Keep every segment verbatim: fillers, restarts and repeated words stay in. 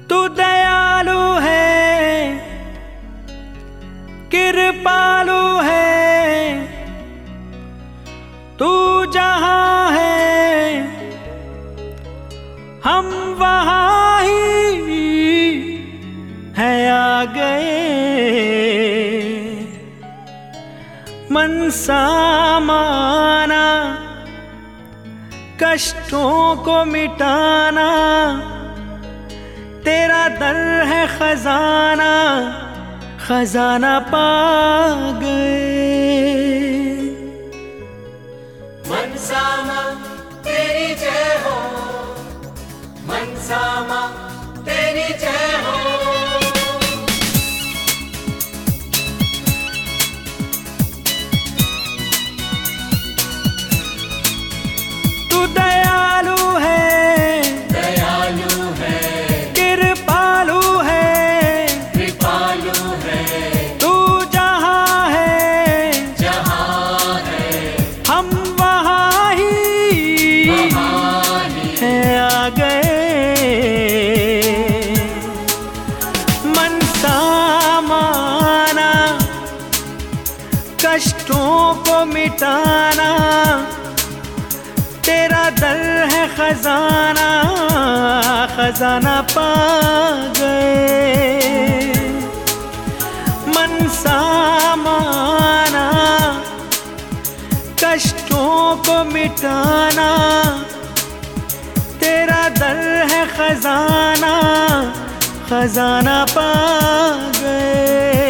तू दयालु है, कृपालु है, तू जहां है हम वहां ही है आ गए। मनसा माना कष्टों को मिटाना, तेरा दर है खजाना, खजाना पा गए। मनसा मां तेरी जय हो, मनसा मां तेरी जय हो। तू दयालु है, दयालु है, कृपालु है, कृपालु है, तू जहां है जहां है हम वहां ही वहां ही है आ गए। मनसा माना कष्टों को मिटाना, तेरा दर है खजाना, खजाना पा गए। मनसा माना कष्टों को मिटाना, तेरा दर है खजाना, खजाना पा गए।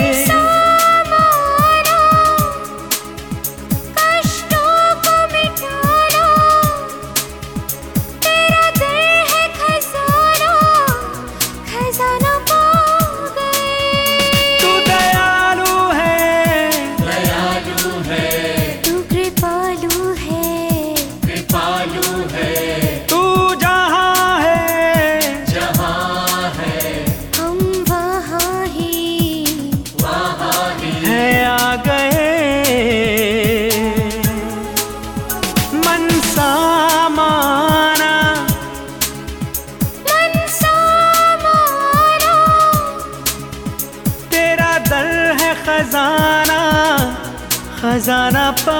खजाना खजाना पा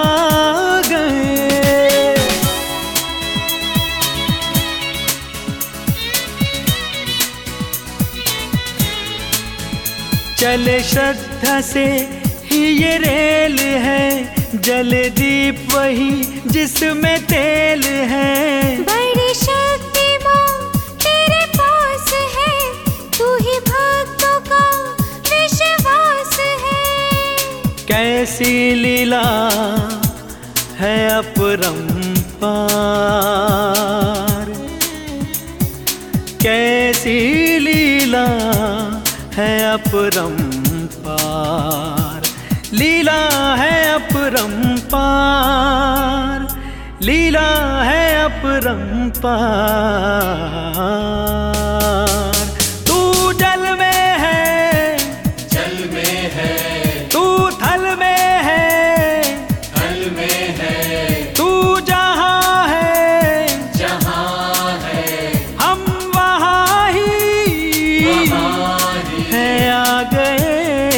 गए। चले श्रद्धा से ही ये रेल है, जल दीप वही जिसमें तेल है। बड़ी शक्ति मां तेरे पास है, तू ही भक्तों का विश्वास है। कैसी लीला है अपरंपार, कैसी लीला है अपरंपार, लीला है अपरंपार, लीला है अपरंपार। तू जल में है, जल में है, तू थल में है, थल में है, तू जहां है जहां है हम वहां ही वहां ही है आ गए।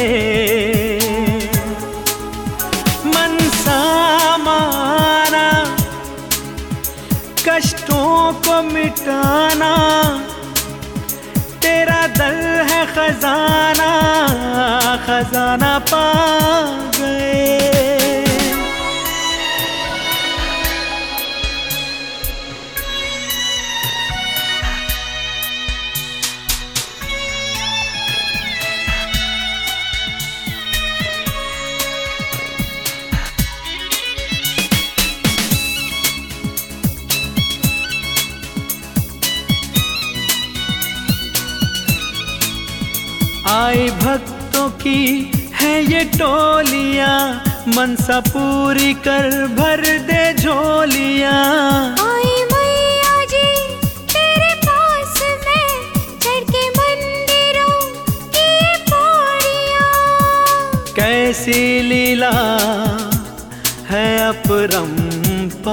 मनसा माना कष्टों को मिटाना, तेरा दर है खजाना, खजाना पा गए। आई भक्तों की है ये टोलियां, मनसा पूरी कर भर दे झोलियां। आई मैया जी तेरे पास में, चढ़ के मंदिरों की पौड़ियां। कैसी लीला है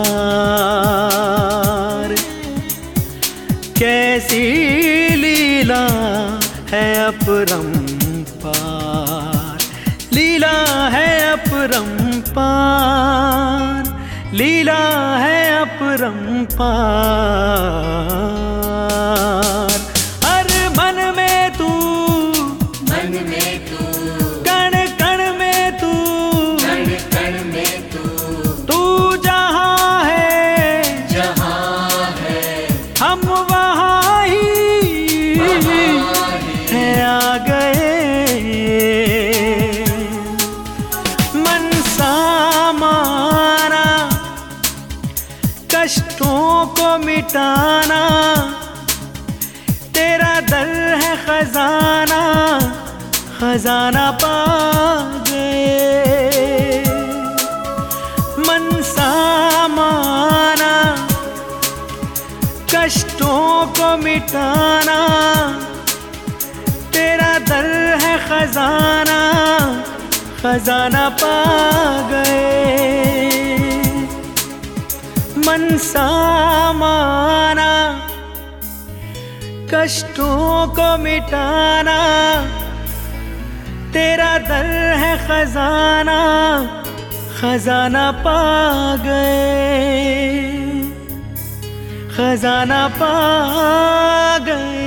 अपरंपार, कैसी लीला लीला है अपरंपार, लीला है अपरंपार, लीला है अपरंपार। हर मन में तू, मन में तू, कण कण में तू, कण कण में तू, तू जहाँ है जहाँ है हम वहाँ ही है आ गए। मन सामाना कष्टों को मिटाना, तेरा दर है खजाना, खजाना पा गए। मन सामाना कष्टों को मिटाना, तेरा दर है खजाना, खजाना पा गए। मन सामाना कष्टों को मिटाना, तेरा दर है खजाना, खजाना पा गए, खजाना पा गए।